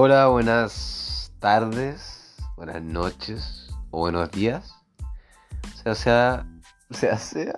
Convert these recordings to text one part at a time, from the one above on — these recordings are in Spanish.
Hola, buenas tardes, buenas noches o buenos días. Sea.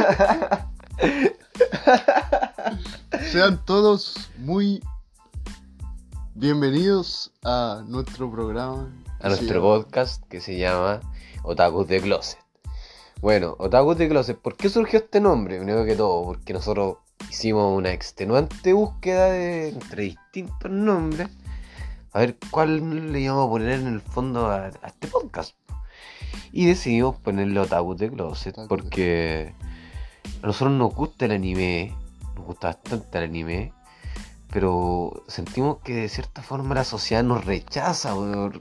Sean todos muy bienvenidos a nuestro programa. A nuestro podcast que se llama Otakus de Closet. Bueno, Otakus de Closet, ¿por qué surgió este nombre? Primero que todo, porque nosotros hicimos una extenuante búsqueda entre distintos nombres. A ver cuál le íbamos a poner en el fondo a este podcast. Y decidimos ponerle Otakus de Closet porque a nosotros nos gusta el anime, nos gusta bastante el anime, pero sentimos que de cierta forma la sociedad nos rechaza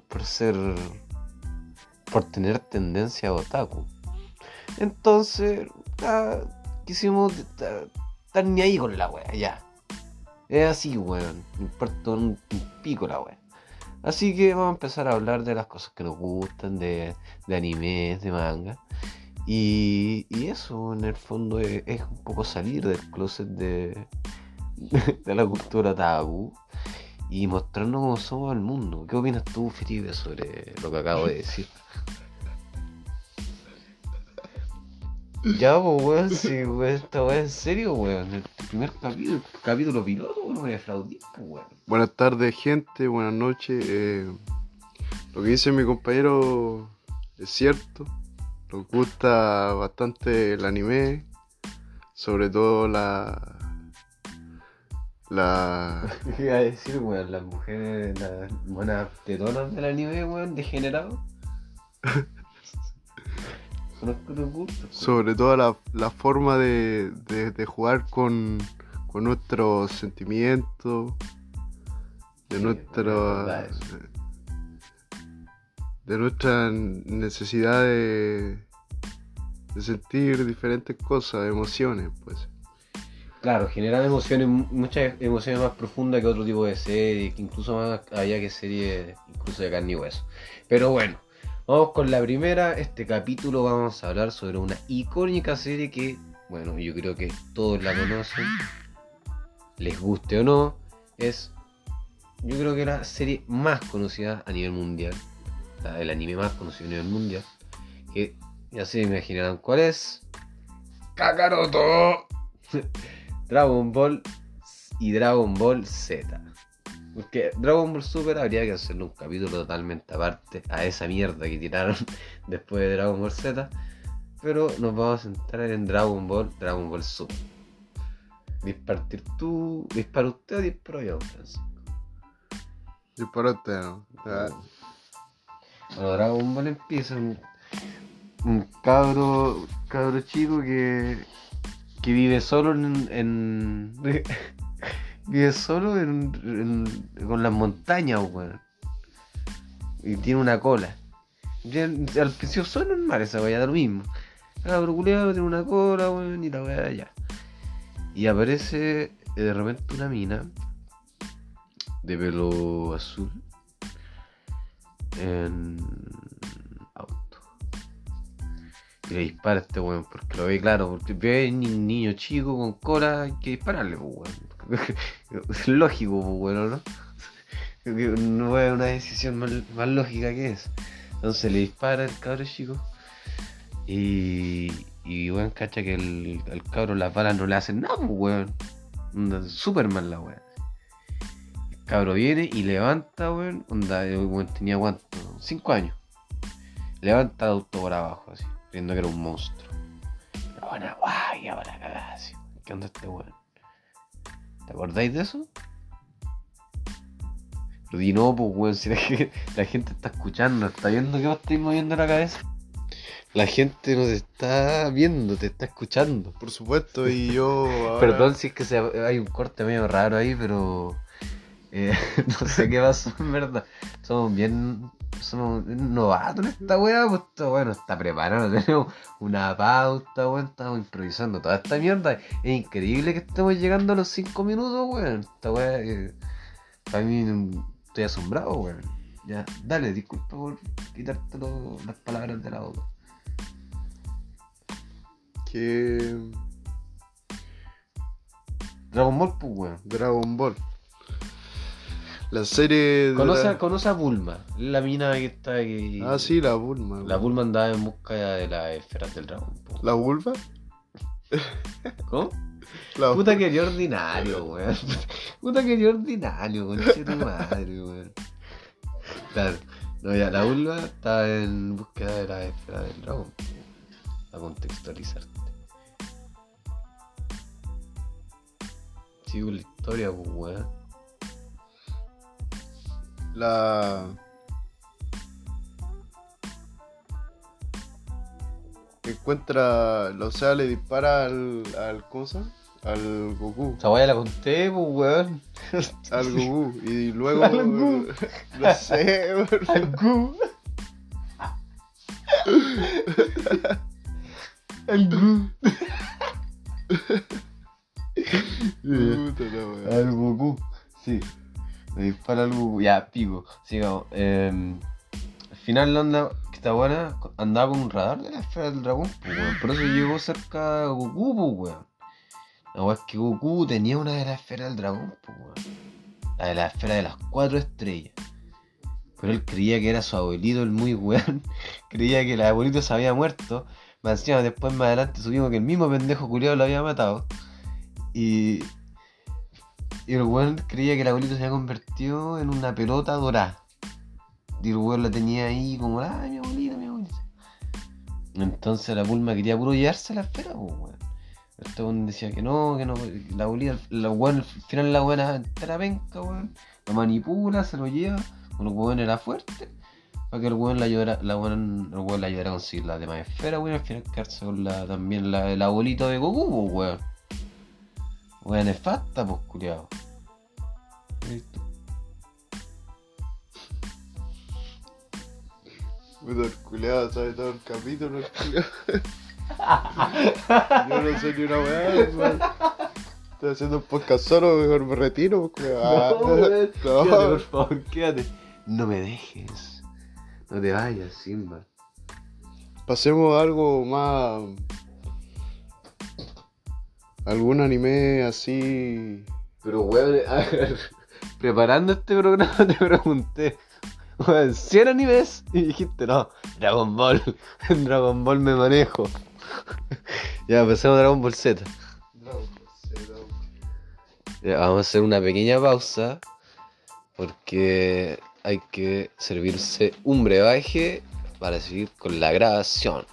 por tener tendencia a otaku. Entonces, quisimos estar ni ahí con la wea, ya. Es así, weón, me importa un pico la wea. Así que vamos a empezar a hablar de las cosas que nos gustan, de animes, de manga. Y eso en el fondo es un poco salir del closet de la cultura otaku y mostrarnos cómo somos al mundo. ¿Qué opinas tú, Felipe, sobre lo que acabo de decir? Ya, pues, weón, sí, weón, esta weón, en serio, weón. El primer capítulo piloto, weón, me aplaudí, pues, weón. Buenas tardes, gente, buenas noches. Lo que dice mi compañero es cierto. Nos gusta bastante el anime, sobre todo la ¿Qué iba a decir, weón? Las mujeres, las buenas tetonas del anime, weón, degenerado. sobre todo la forma de jugar con nuestros sentimientos, de nuestra necesidad de sentir diferentes cosas, emociones, pues. Claro, generan emociones, muchas emociones más profundas que otro tipo de series, incluso más allá que series incluso de carne y hueso. Pero bueno, vamos con la primera. Este capítulo vamos a hablar sobre una icónica serie que, bueno, yo creo que todos la conocen, les guste o no, yo creo que la serie más conocida a nivel mundial, el anime más conocido a nivel mundial, que ya se imaginarán cuál es. ¡Kakaroto! Dragon Ball y Dragon Ball Z. Porque Dragon Ball Super habría que hacerle un capítulo totalmente aparte a esa mierda que tiraron después de Dragon Ball Z. Pero nos vamos a centrar en Dragon Ball Super. ¿Dispara usted o disparo yo, Francisco? Dispara usted, ¿no? Bueno, Dragon Ball empieza un cabro chico que vive solo vive solo con las montañas, weón. Y tiene una cola. Al principio son normales esa weá, da lo mismo. Cabro culiado tiene una cola, weón, y la weá allá. Y aparece de repente una mina de pelo azul en auto. Y le dispara a este weón, porque lo ve claro, porque ve un niño chico con cola, hay que dispararle, pues weón. Es lógico, pues weón, ¿no? No es una decisión más lógica que es. Entonces le dispara el cabro chico y weón cacha que el cabro las balas no le hacen nada, pues weón. Onda, Superman la weón. El cabro viene y levanta, weón. Onda, el weón tenía cuánto, 5 años. Levanta el auto por abajo, así, creyendo que era un monstruo. La buena guay, ahora cagada, así. ¿Qué onda este weón? ¿Te acordáis de eso? Pero di no, pues weón, si la gente está escuchando, está viendo que vos estáis moviendo la cabeza. La gente no te está viendo, te está escuchando. Por supuesto, y yo ahora... Perdón si es que hay un corte medio raro ahí, pero no sé qué pasó en verdad. Somos bien novatos en esta weá, pues está bueno, está preparado, tenemos una pauta, weón, estamos improvisando toda esta mierda. Es increíble que estemos llegando a los 5 minutos, weón. Esta weá, para mí estoy asombrado, weón. Ya, dale, disculpa por quitarte las palabras de la boca. Que Dragon Ball, pues, weón. Dragon Ball. La serie de Conoce a Bulma, la mina que está aquí. Ah, sí, la Bulma. La Bulma andaba en busca de las esferas del dragón. Po. ¿La vulva? ¿Cómo? La Puta que eres ordinario, weón. Puta que eres ordinario, conche tu madre, weón. Claro. No, ya, la Bulma está en búsqueda de la esfera del dragón. A contextualizarte. Sigo la historia, pues, weón. La... Encuentra... O sea, le dispara al ¿cómo se llama? Al Goku. Esa weá la conté, pues, weón. Al Goku. Y luego... Al Goku. No sé, weón. Al Gu. Al Gu. Puta la weá. Al Goku. Sí. Me dispara al Goku. Ya, pico. Sigamos. Al final la onda que está buena andaba con un radar de la esfera del dragón, pues, weón. Por eso llegó cerca de Goku, pues, weón. La weá es que Goku tenía una de las esferas del dragón, pues, weón. La de la esfera de las 4 estrellas. Pero él creía que era su abuelito, el muy weón. Creía que el abuelito se había muerto. Más encima, después más adelante supimos que el mismo pendejo culiado lo había matado. Y el weón creía que el abuelito se había convertido en una pelota dorada. Y el weón la tenía ahí como, ah, mi abuelito, mi abuelito. Entonces la Bulma quería puro llevarse la esfera, pues, weón. Este weón decía que no, la abuelita, la weón, al final la weón entera penca, weón. Lo manipula, se lo lleva. El weón era fuerte. Para que el weón la ayudara, el weón la ayudara a conseguir la demás esfera, weón. Al final quedarse con también el abuelito de Goku, pues, weón. Weón nefasta, pues, culiao. ¿Listo? Puta, el culeado sabe todo el capítulo, el culeado. Yo no sé ni una weá, weón. Estoy haciendo un podcast solo, mejor me retiro, culeado. No, weón. No. Quédate, por favor, quédate. No me dejes. No te vayas, Simba. Pasemos a algo más. Algún anime así. Pero, weón, a ver, preparando este programa te pregunté, weón, 100 animes, y dijiste, no, Dragon Ball, en Dragon Ball me manejo. Ya, pasemos a Dragon Ball Z. Ya, vamos a hacer una pequeña pausa, porque hay que servirse un brebaje para seguir con la grabación.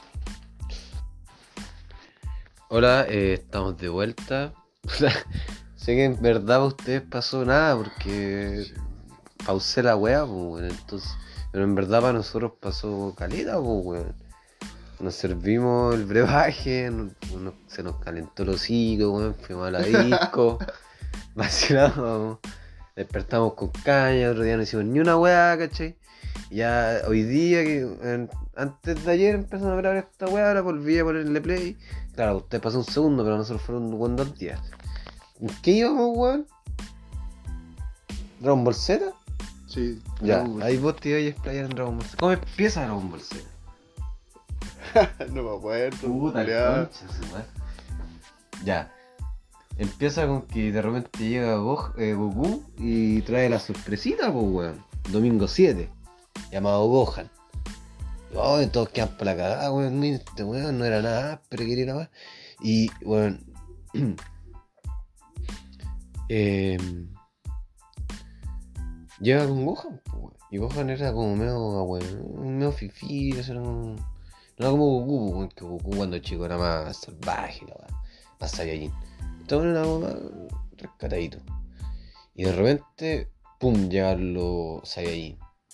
Hola, estamos de vuelta. Sé que en verdad para ustedes pasó nada porque pausé la weá, pues, weón. Entonces, pero en verdad para nosotros pasó caleta, pues, weón. Nos servimos el brebaje, se nos calentó el hocico, weón. Fuimos a la disco, vacilamos, despertamos con caña, otro día no hicimos ni una weá, ¿cachai? Y ya hoy día, antes de ayer empezamos a grabar esta weá, ahora volví a ponerle play. Claro, usted pasó un segundo, pero nosotros fueron 2 días. ¿En qué íbamos, weón? ¿Dragon Ball Z? Sí. Ya, ahí vos te ibas a explayar en Dragon Ball Z. ¿Cómo empieza Dragon Ball Z? No me acuerdo. Puta, culeado. concha, weón. Ya. Empieza con que de repente llega Goku y trae la sorpresita, pues, weón. Domingo 7, llamado Gohan. Oh, y todos quedan para la cagada, weón. Mira, este weón no era nada, pero quería ir a más. Y, weón. Llega con Gohan, pues, weón. Y Gohan era como medio, weón, medio fifí, no era como Goku, weón, que Goku cuando chico era más salvaje, la weón, más Saiyajin. Entonces era como más rescatadito. Y de repente, pum, llegan los Saiyajin.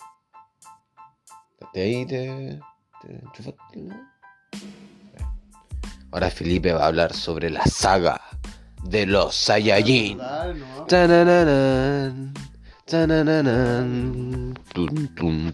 De ahí te enchufaste, ¿no? Ahora Felipe va a hablar sobre la saga de los Saiyajin. Tanananan, tanananan, tum, tum.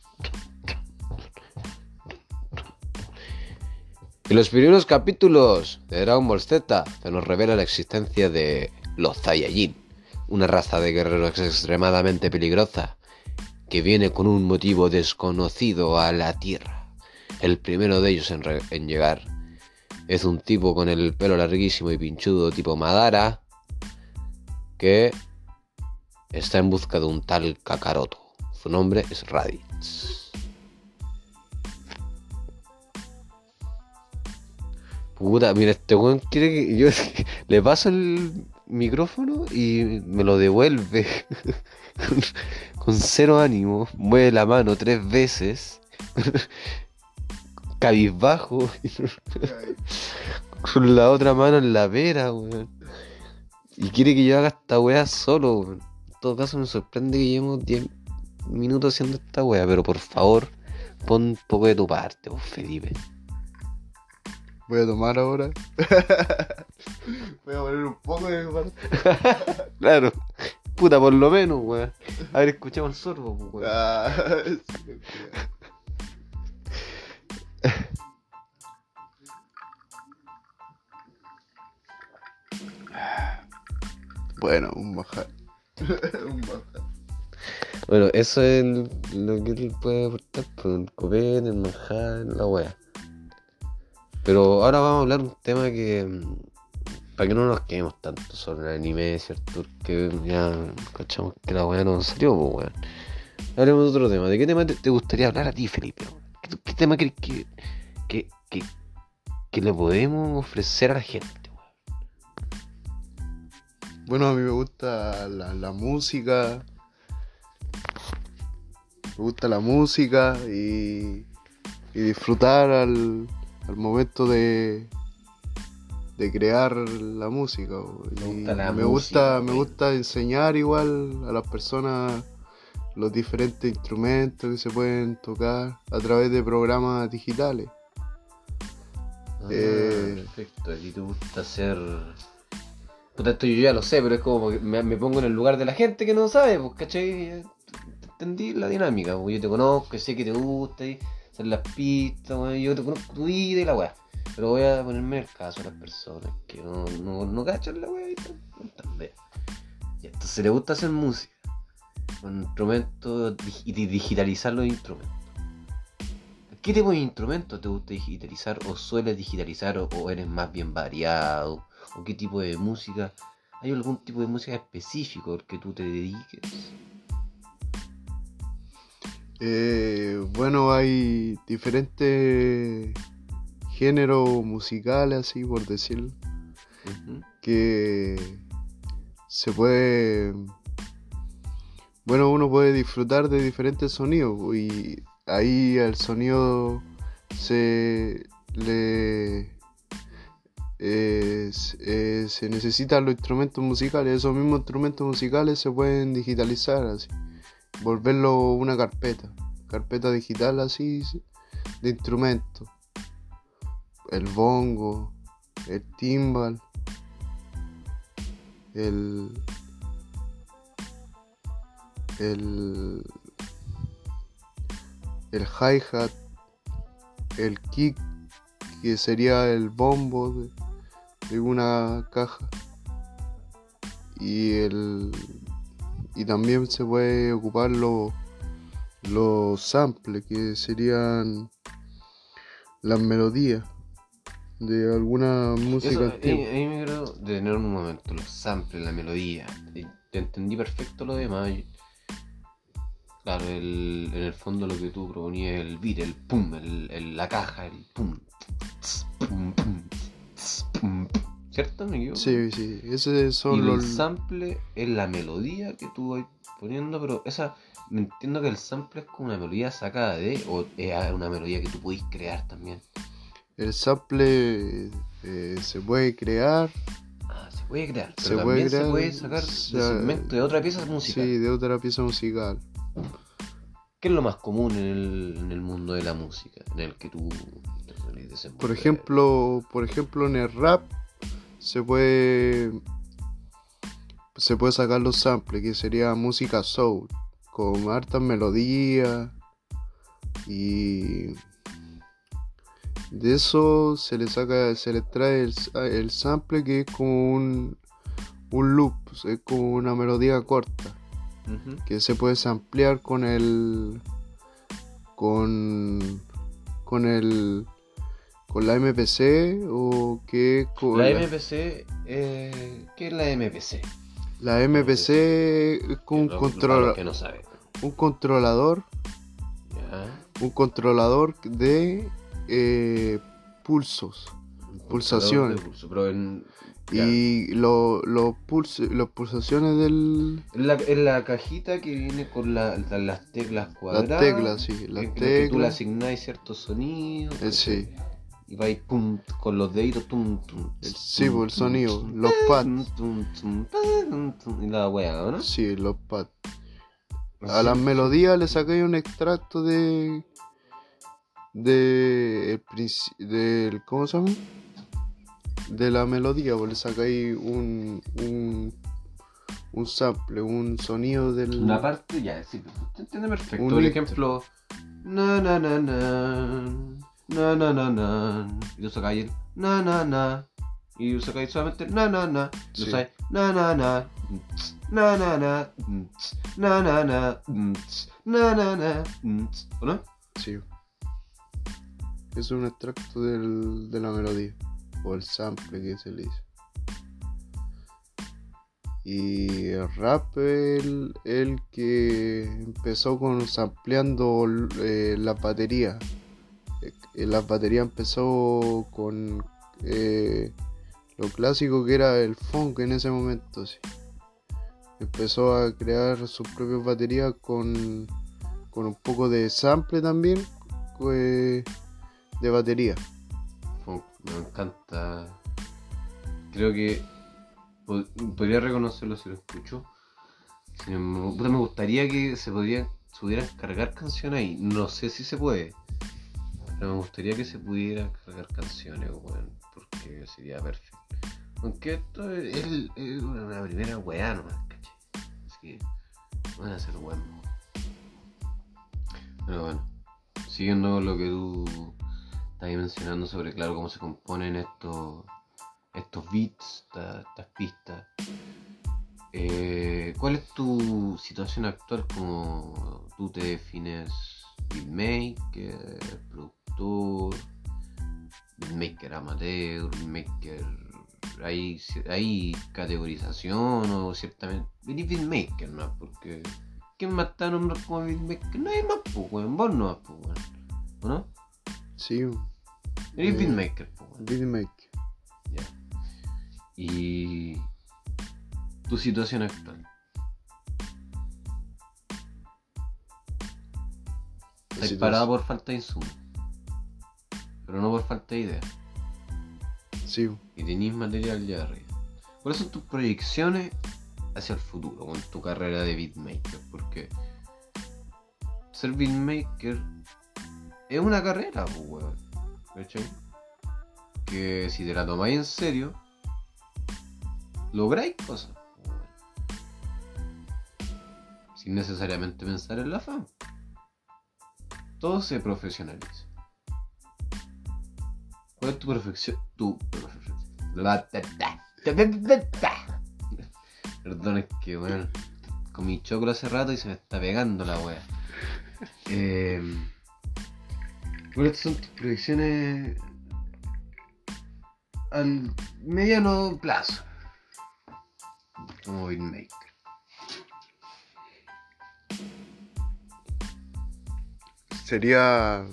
En los primeros capítulos de Dragon Ball Z se nos revela la existencia de los Saiyajin, una raza de guerreros extremadamente peligrosa que viene con un motivo desconocido a la Tierra. El primero de ellos en llegar es un tipo con el pelo larguísimo y pinchudo tipo Madara que está en busca de un tal Kakaroto. Su nombre es Raditz. Puta, mira, este weón quiere que yo le paso el micrófono y me lo devuelve con, con cero ánimo. Mueve la mano 3 veces, cabizbajo, con la otra mano en la pera, weón. Y quiere que yo haga esta weá solo, weón. En todo caso me sorprende que llevemos 10 minutos haciendo esta weá, pero por favor, pon un poco de tu parte, vos, Felipe. Voy a tomar ahora. Voy a poner un poco de mi parte. Claro, puta, por lo menos, weón. A ver, escuchamos el sorbo, pues, weón. Sí. Bueno, un bajar. Un bajar. Bueno, eso es lo que él puede aportar, pues, el copete, el manjar, la weá. Pero ahora vamos a hablar un tema que, para que no nos quedemos tanto sobre el anime, ¿cierto? Porque ya cachamos que la weá no salió, pues, weón. Hablemos de otro tema. ¿De qué tema te gustaría hablar a ti, Felipe? ¿Qué tema crees que le podemos ofrecer a la gente, weón? Bueno, a mí me gusta la música. Me gusta la música y disfrutar al momento de crear la música. Me gusta enseñar igual a las personas los diferentes instrumentos que se pueden tocar a través de programas digitales. Perfecto, a ti te gusta hacer... Puta, esto yo ya lo sé, pero es como que me pongo en el lugar de la gente que no sabe, pues, ¿cachai? Entendí la dinámica, pues yo te conozco, sé que te gusta y hacer las pistas, pues, yo te conozco tu vida y la weá. Pero voy a ponerme en el caso de las personas que no cachan la weá y tan bien. Y entonces le gusta hacer música con instrumentos y digitalizar los instrumentos. ¿Qué tipo de instrumentos te gusta digitalizar o sueles digitalizar o eres más bien variado? ¿O qué tipo de música? ¿Hay algún tipo de música específico al que tú te dediques? Bueno, hay diferentes géneros musicales, así por decirlo, que se puede... Bueno, uno puede disfrutar de diferentes sonidos y ahí el sonido se necesitan los instrumentos musicales. Esos mismos instrumentos musicales se pueden digitalizar, así, volverlo una carpeta digital así de instrumentos. El bongo, el timbal, el hi-hat, el kick, que sería el bombo de una caja, y también se puede ocupar los samples, que serían las melodías de alguna música antigua. Ahí me quiero detener un momento, los samples, la melodía. Te entendí perfecto lo demás. Claro, en el fondo lo que tú proponías es el beat, el pum, la caja, el pum, tss, pum, pum, tss, pum, pum. ¿Cierto? ¿Me equivoco? Sí, esos son y los... el sample es la melodía que tú vas poniendo, pero esa... Me entiendo que el sample es como una melodía sacada de... O es una melodía que tú podís crear también. El sample se puede crear. Se puede crear, pero también se puede sacar de segmento de otra pieza musical. Sí, de otra pieza musical. ¿Qué es lo más común en el mundo de la música, en el que tú te sueles desenvolver? Por ejemplo, en el rap se puede sacar los samples, que sería música soul, con hartas melodías, y de eso se le trae el sample, que es como un loop, es como una melodía corta. Que se puede samplear con la MPC, o que con la MPC. ¿Qué es la MPC? La MPC es como Para los que no saben. un controlador. Ya. Un controlador de pulsos, pulsaciones. De pulso, pero ya. Y las pulsaciones del... Es la cajita que viene con las teclas cuadradas. Las teclas, sí, las que teclas. tú le asignás ciertos sonidos. Sí. Y vais pum, con los deditos, tum, tum. Sí, por el sonido. Los pads. Y la wea, ¿no? Sí, los pads. A las melodías le sacáis un extracto del ¿cómo se llama? De la melodía, pues le sacáis un sample, un sonido del... Una parte, ya, sí, te entiende perfecto. Un Por intro. ejemplo, na na na na, na na na na, y tú sacáis el na na na, y tú sacáis solamente na na na, y tú Sí. sacáis na na na, na na na, na na na, na na na, ¿o no? Sí. Es un extracto de la melodía. O el sample que se le dice. Y el rap el que empezó con sampleando la batería. La batería empezó con lo clásico que era el funk en ese momento. Sí. Empezó a crear sus propias baterías con un poco de sample también de batería. Me encanta. Creo que podría reconocerlo si lo escucho. Me gustaría que se pudieran cargar canciones ahí. No sé si se puede, pero me gustaría que se pudieran cargar canciones, weón, porque sería perfecto. Aunque esto es una primera weá nomás, ¿cachai? Así que van a ser weón. Pero bueno, siguiendo lo que tú estás mencionando sobre, claro, cómo se componen estos beats, estas pistas. ¿Cuál es tu situación actual? ¿Cómo tú te defines? Beatmaker, productor, beatmaker amateur, beatmaker... ¿Hay categorización o ciertamente? Eres beatmaker, ¿no? Porque ¿quién más está nombrado como beatmaker? No hay más, pues, weón. Vos no más, pues, weón. ¿O no? Sí, Eres beatmaker, pues, weón. beatmaker. Ya. Y tu situación actual. Estás parado por falta de insumos, pero no por falta de ideas. Sí, Y tenés material ya arriba. ¿Cuáles son tus proyecciones hacia el futuro con tu carrera de beatmaker? Porque ser beatmaker es una carrera, pues, weón. ¿Cachai? Que si te la tomáis en serio, lográis cosas, pues, weón. Sin necesariamente pensar en la fama. Todo se profesionaliza. ¿Cuál es tu perfección? Perdón, es que, bueno, comí chocolate hace rato y se me está pegando la wea. ¿Cuáles son tus proyecciones al mediano plazo como beatmaker? sería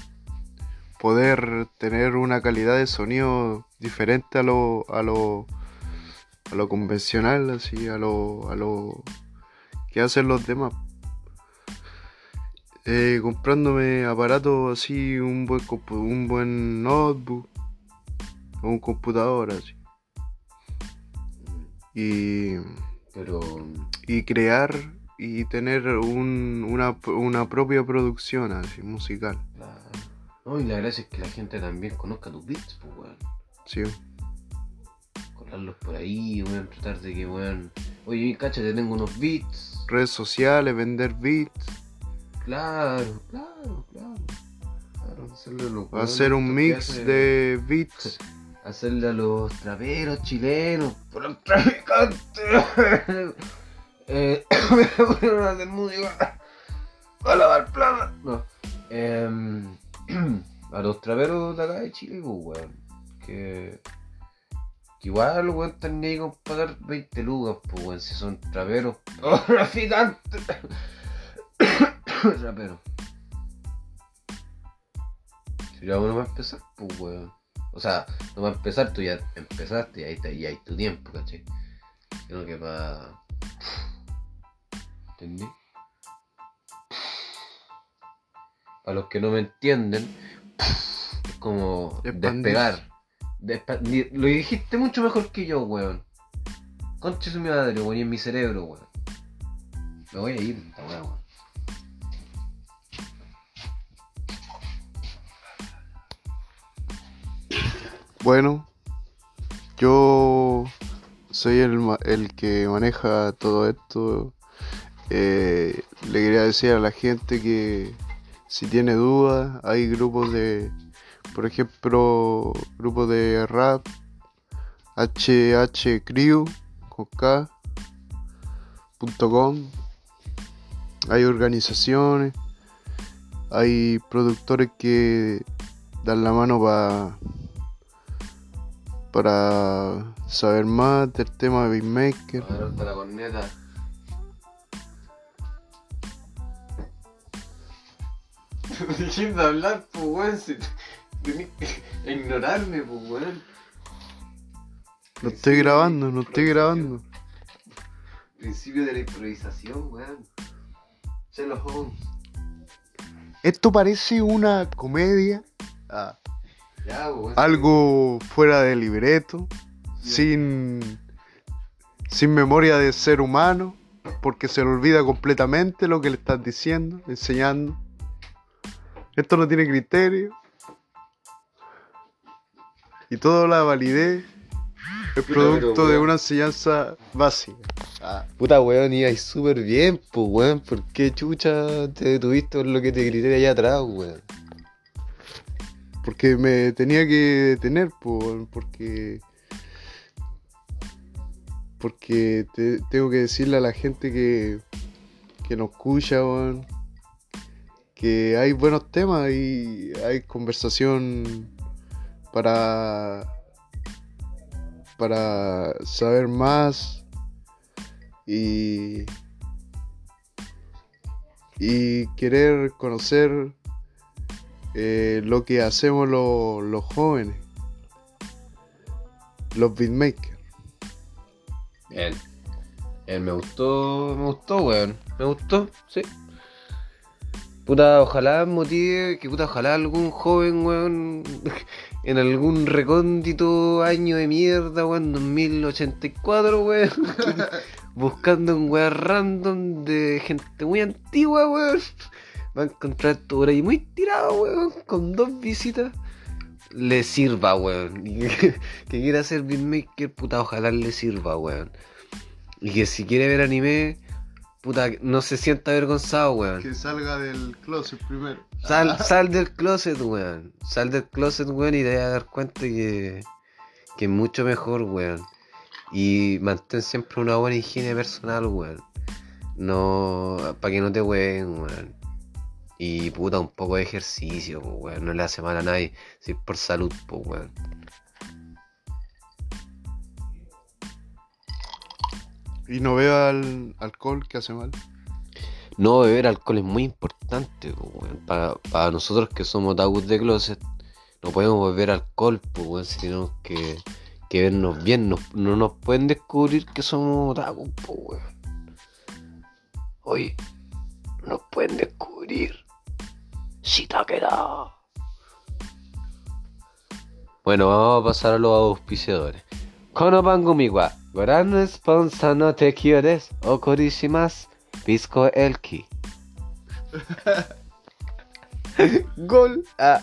poder tener una calidad de sonido diferente a lo convencional, así, a lo que hacen los demás. Comprándome aparatos así, un buen notebook o un computador así. Y crear y tener una propia producción así, musical. Claro. No, y la gracia es que la gente también conozca tus beats, pues, weón. Sí. Colarlos por ahí, weón, tratar de que, weón, oye, cacha, te tengo unos beats. Redes sociales, vender beats. Claro. Hacer un mix de beats. Hacerle a los traperos chilenos, por los traficantes. Bueno, hacer música para lavar plata. No. A los traperos de acá de Chile, pues, weón, que Que igual, weón, están ni ahí con pagar 20 lucas, pues, weón, si son traperos. ¡Oh, traficantes! Rapero. Si ya uno va a empezar, pues, weón. O sea, no va a empezar, tú ya empezaste y ahí está, y hay tu tiempo, ¿cachai? Sino que para... ¿Entendí? Para los que no me entienden, es como despegar. Lo dijiste mucho mejor que yo, weón. Concha su madre, weón, y en mi cerebro, weón. Me voy a ir, weón. Bueno, yo soy el que maneja todo esto. Le quería decir a la gente que si tiene dudas, hay grupos de, por ejemplo, grupos de rap, hhcrew, con K.com. Hay organizaciones, hay productores que dan la mano para saber más del tema de beatmaker. A ver, la corneta. Dejen de hablar, pues, weón. Si tenés que ignorarme, pues, weón. No estoy grabando. Principio de la improvisación, weón. Sherlock Holmes. Esto parece una comedia, Ya, weón. algo fuera de libreto, sin memoria de ser humano, porque se le olvida completamente lo que le estás diciendo, enseñando. Esto no tiene criterio. Y toda la validez es producto de una enseñanza básica. Puta, weón, ibas súper bien, pues, weón. ¿Por qué chucha te detuviste por lo que te grité allá atrás, weón? Porque me tenía que detener, porque tengo que decirle a la gente que nos escucha, weón, que hay buenos temas y hay conversación para saber más y querer conocer lo que hacemos los jóvenes, los beatmakers. Bien. Me gustó, weón. Me gustó, sí. Puta, ojalá motive, que puta, ojalá algún joven, weón, en algún recóndito año de mierda, weón, 2084, weón, buscando un weón random de gente muy antigua, weón, va a encontrar esto por ahí muy tirado, weón, con 2 visitas. Le sirva, weón. Que quiera hacer beatmaker, puta, ojalá le sirva, weón. Y que si quiere ver anime, puta, no se sienta avergonzado, weón. Que salga del closet primero. Sal del closet, weón. Sal del closet, weón, y te vas a dar cuenta que es mucho mejor, weón. Y mantén siempre una buena higiene personal, weón. No, para que no te ween, weón. Y puta, un poco de ejercicio, pues, weón. No le hace mal a nadie. Si es por salud, pues, weón. Y no beba alcohol, que hace mal. No beber alcohol es muy importante, pues, weón. Para nosotros que somos otakus de closet, no podemos beber alcohol, pues, weón. Si tenemos que vernos bien. No nos pueden descubrir que somos otakus, pues, weón. Oye, nos pueden descubrir. Si te ha quedado. Bueno, vamos a pasar a los auspiciadores. Kono Bangumi wa goran sponsor no tekio desu. Okorishimasu. Pisco Elki. Gol.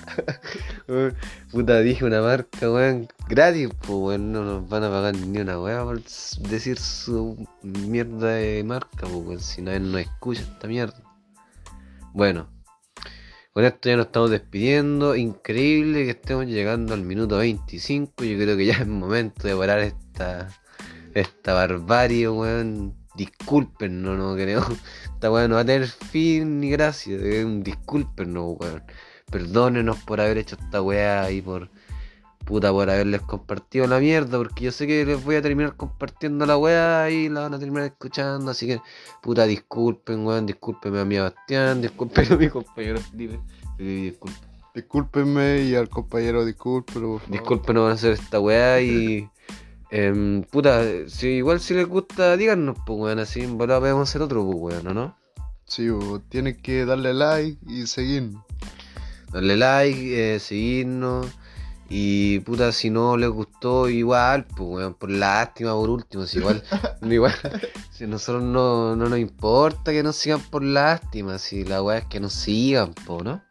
Puta, dije una marca, weón. Gratis, pues, weón. No nos van a pagar ni una weá por decir su mierda de marca, pues, weón. Si nadie nos escucha esta mierda. Bueno. Con esto ya nos estamos despidiendo. Increíble que estemos llegando al minuto 25. Yo creo que ya es momento de parar esta barbarie, weón. Disculpen, no queremos. Esta weón no va a tener fin ni gracia. Disculpen, weón. Perdónenos por haber hecho esta weá y por puta, por haberles compartido la mierda, porque yo sé que les voy a terminar compartiendo la weá y la van a terminar escuchando, así que, puta, disculpen, weón, discúlpeme a mi Bastián, disculpen a mi compañero Felipe, disculpen. Discúlpenme y al compañero discúlpenlo, por favor. Disculpen, no van a hacer esta weá y... puta, si igual si les gusta, díganos, pues weón, así en volada podemos hacer otro, pues weón, ¿o no? Sí, tienen que darle like y seguirnos. Darle like, seguirnos. Y puta, si no les gustó, igual, pues weón, por lástima, por último, si igual, igual, si a nosotros no nos importa que nos sigan por lástima, si la weá es que nos sigan, pues, ¿no?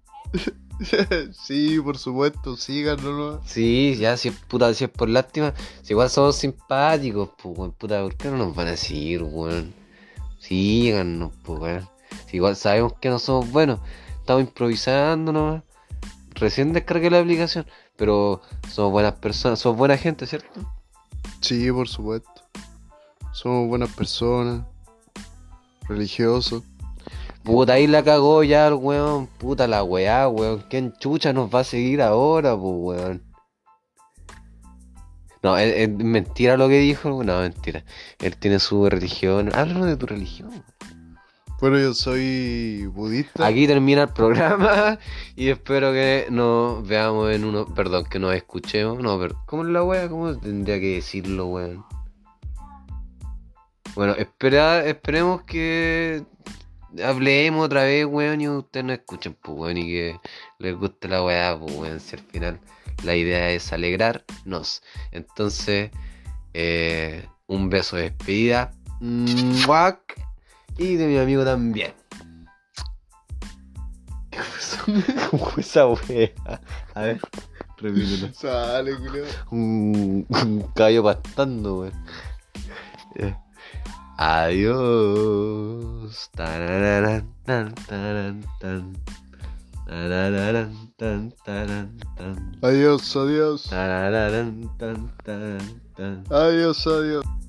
Sí, por supuesto, síganos, ¿no? Sí, ya, si es puta, si es por lástima, si igual somos simpáticos, pues weón, puta, ¿por qué no nos van a seguir, weón? Síganos, pues weón. Si igual sabemos que no somos buenos, estamos improvisando nomás. Recién descargué la aplicación, pero somos buenas personas, somos buena gente, ¿cierto? Sí, por supuesto. Somos buenas personas, religiosos. Puta, ahí la cagó ya el weón, puta la weá, weón. ¿Quién chucha nos va a seguir ahora, pues weón? No, es mentira lo que dijo, no, mentira. Él tiene su religión. Háblanos de tu religión. Bueno, yo soy budista. Aquí termina el programa y espero que nos veamos en uno, perdón, que nos escuchemos. No, pero ¿cómo es la wea? ¿Cómo tendría que decirlo, weón? Bueno, esperemos que hablemos otra vez, weón, y ustedes nos escuchen, pues, weón, y que les guste la weá, pues, weón, si al final la idea es alegrarnos. Entonces, un beso de despedida. ¡Muac! Y de mi amigo también. ¿Cómo fue esa wea? A ver, repítelo. Sale, culiao. Un caballo pastando, weón. Adiós. Tarararán, tan, tarán, tan. Tarararán, tan, tarán, tan. Adiós, adiós. Tarararán, tan, tarán, tan. Adiós, adiós.